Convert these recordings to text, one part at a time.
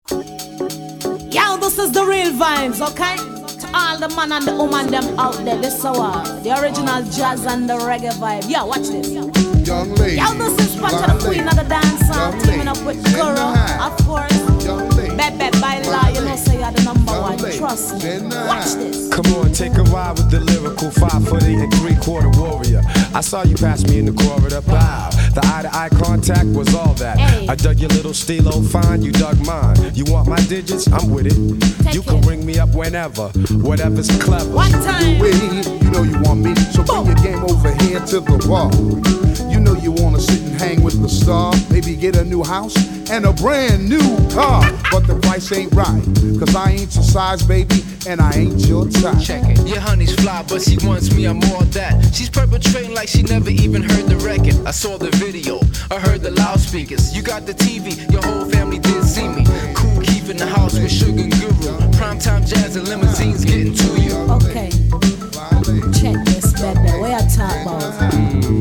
Yo, this is the real vibes, okay? To all the man and the woman them out there, this is the original jazz and the reggae vibe. Yo, watch this. Young lady. Yo, this is Spot the Queen of the dance, teaming up with Guru, of course. Bebe Baila, you know, say you're the number one. Trust me. Watch this. Come on, take a ride with the lyrical 5'8" and 3/4 warrior. I saw you pass me in the corridor. Bow. The eye-to-eye contact was all that. Hey. I dug your little stilo fine, you dug mine. You want my digits? I'm with it. You can ring me up whenever, whatever's clever. One time. You know you want me, so bring your game over here to the bar. You know you wanna sit and hang with the star. Maybe get a new house and a brand new car. But the price ain't right, cause I ain't your size, baby, and I ain't your type. Check it. Your honey's fly, but she wants me, I'm more that. She's perpetrating like she never even heard the record. I saw the video, I heard the loudspeakers. You got the TV, your whole family did see me. Cool Keith in the house with Sugar and Guru. Primetime jazz and limousines getting to you. Okay. Check this, baby. Where I talk about?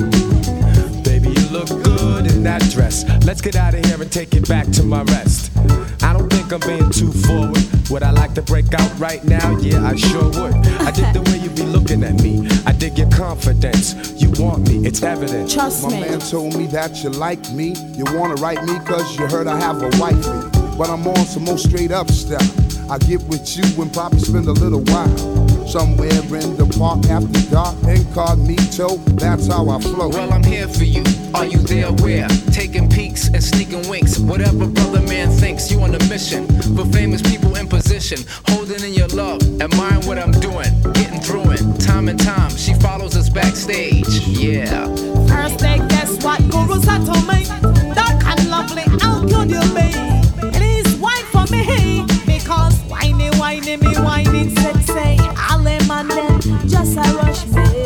Baby, you look good in that dress. Let's get out of here and take it back to my rest. I don't think I'm being too forward. Would I like to break out right now? Yeah, I sure would. I dig the way you be looking at me. I dig your confidence. You want me, it's evident. Trust me. My man told me that you like me. You wanna write me cause you heard I have a wifey. But I'm on some more straight up stuff. I get with you and probably spend a little while somewhere in the park after dark, incognito, that's how I flow. Well, I'm here for you. Are you there? Where? Taking peeks and sneaking winks. Whatever brother man thinks, you on a mission. For famous people in position, holding in your love, admiring what I'm doing, getting through it. Time and time, she follows us backstage. Yeah. First thing, guess what? Guru's had to me. Dark and lovely, how could you be? It is wine for me. Because whiny, whiny, me whining, sexy. All them and them just a rush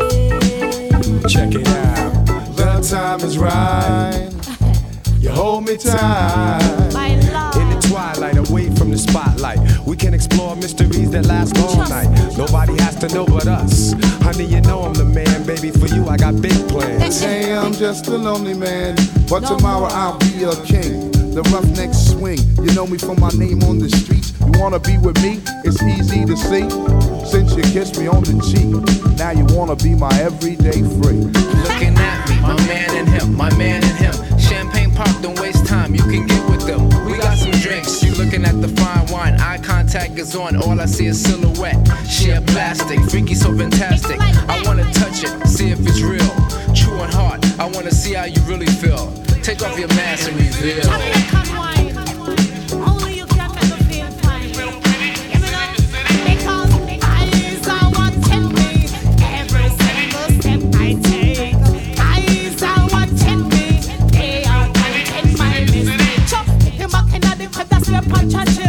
me. Check it out. The time is right. You hold me tight. My love. In the twilight, away from the spotlight, we can explore mysteries that last all night. Nobody has to know but us. Honey, you know I'm the man, baby. For you, I got big plans. Hey, I'm just a lonely man, but tomorrow I'll be a king. The roughneck swing, you know me from my name on the streets. You wanna be with me? It's easy to see. Since you kissed me on the cheek, now you wanna be my everyday freak. Looking at me, my man and him, my man and him. Champagne pop, don't waste time, you can get with them. We got some drinks, you looking at the fine wine. Eye contact is on, all I see is silhouette. Share plastic, freaky so fantastic. I wanna touch it, see if it's real. True and hard, I wanna see how you really feel. Take off your mask and reveal. Jamaican wine. Only you can make me feel fine. Give me that. Because eyes are what tell me every single step I take. Eyes are what tell me they are guiding my mistake. Chop, hit him back in the crib, that's where punch and